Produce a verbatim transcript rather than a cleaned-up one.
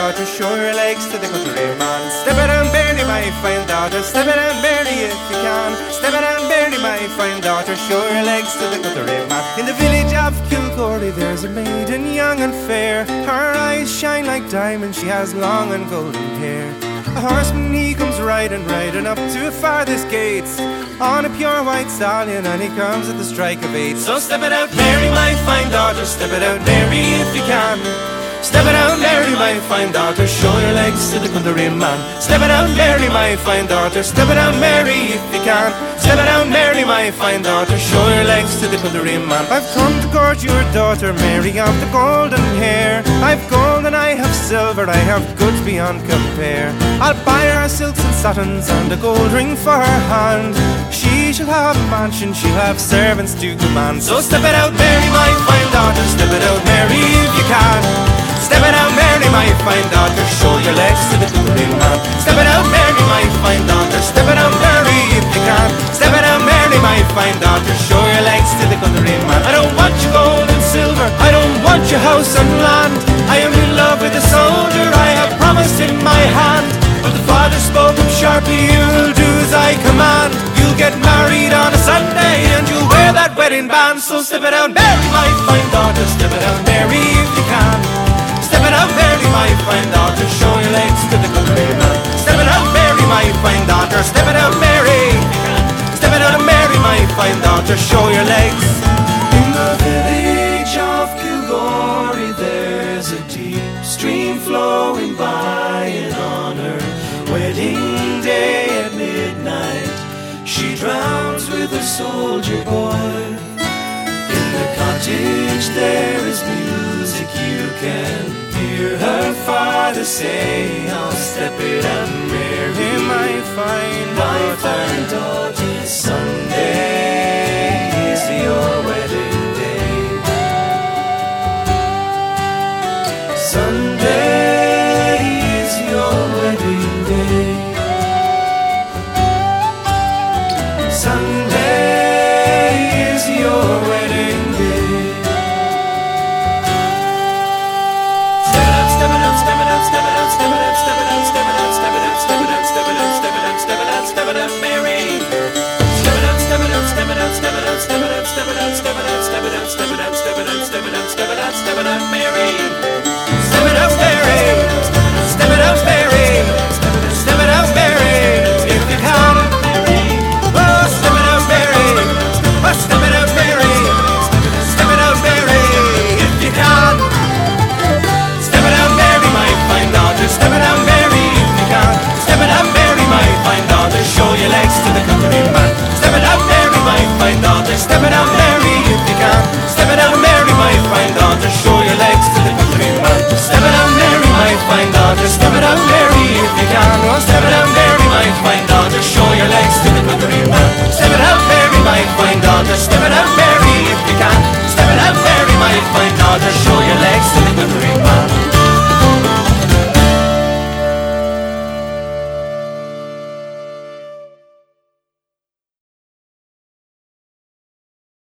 daughter, show your legs to the country man. Step it down, Mary, my fine daughter, step it down, Mary, if you can. Step it down, Mary, my fine daughter, show your legs to the country man. In the village of Kilcorey there's a maiden young and fair. Her eyes shine like diamonds, she has long and golden hair. A horseman he comes riding, riding up to farthest gates, on a pure white stallion, and he comes at the strike of eight. So step it out, Mary, my fine daughter, step it out, Mary, if you can. Step it out, Mary, my fine daughter, show your legs to the country man. Step it out, Mary, my fine daughter, step it out, Mary, if you can. Step it out, Mary, my fine daughter, show your legs to the country man. I've come to court your daughter, Mary, of the golden hair. I've gold and I have silver, I have goods beyond compare. I'll buy her silks and satins and a gold ring for her hand. She shall have a mansion, she'll have servants to command. So step it out, Mary, my fine daughter, step it out, Mary, if you can. Step it out, Mary, my fine daughter, show your legs to the country man. Step it out, Mary, my fine daughter, step it out, Mary, if you can. Step it out, Mary, my fine daughter, show your legs to the country man. I don't want your gold and silver, I don't want your house and land. I am in love with a soldier, I have promised in my hand. But the father spoke up sharply, you'll do as I command. You'll get married on a Sunday and you'll wear that wedding band. So step it out, Mary, my fine daughter, step it out, Mary, if you can. Step it out, Mary, my fine daughter, show your legs to the country man. Step it out, Mary, my fine daughter, step it out, Mary. Step it out, Mary, my fine daughter, show your legs. In the village of Kilcorey there's a deep stream flowing by, and on her wedding day at midnight she drowns with a soldier boy. In the cottage there is music, you can hear her father say, I'll step it up, Mary, my fine my daughter. fine daughter. Sunday is your wedding day. Sunday is your wedding day. Sunday is your wedding day. Step it up, step it up, step it up, step it up, step it up, step it up, step it up, step it up, step it up, step it up, step it up, step it up, Mary. Step it up, step it up, step it up, step it up, step it up, step it up, step it up, step it up, step it up, step it up, step it up, step it up, step it up, Mary. Step it up, Mary. Step it up, Mary. Step it up, Mary. If you can. Oh, step it up, Mary. Oh, step it up, Mary. Step it up, Mary. If you can. Step it up, Mary, my fine daughter. Step it up, Mary, if you can. Step it up, Mary, my fine daughter. Show your legs to the country man. Step it up, Mary, my fine daughter. Step it up, Mary, if you can. Step it up, Mary, my fine daughter. Show your legs to the country man. Step it up, Mary, my fine daughter. Step it up, Mary, if you can. Oh, step it up, Mary, my fine daughter. Show your legs to the country man. Step it up, Mary, my fine daughter. Step it up, Mary.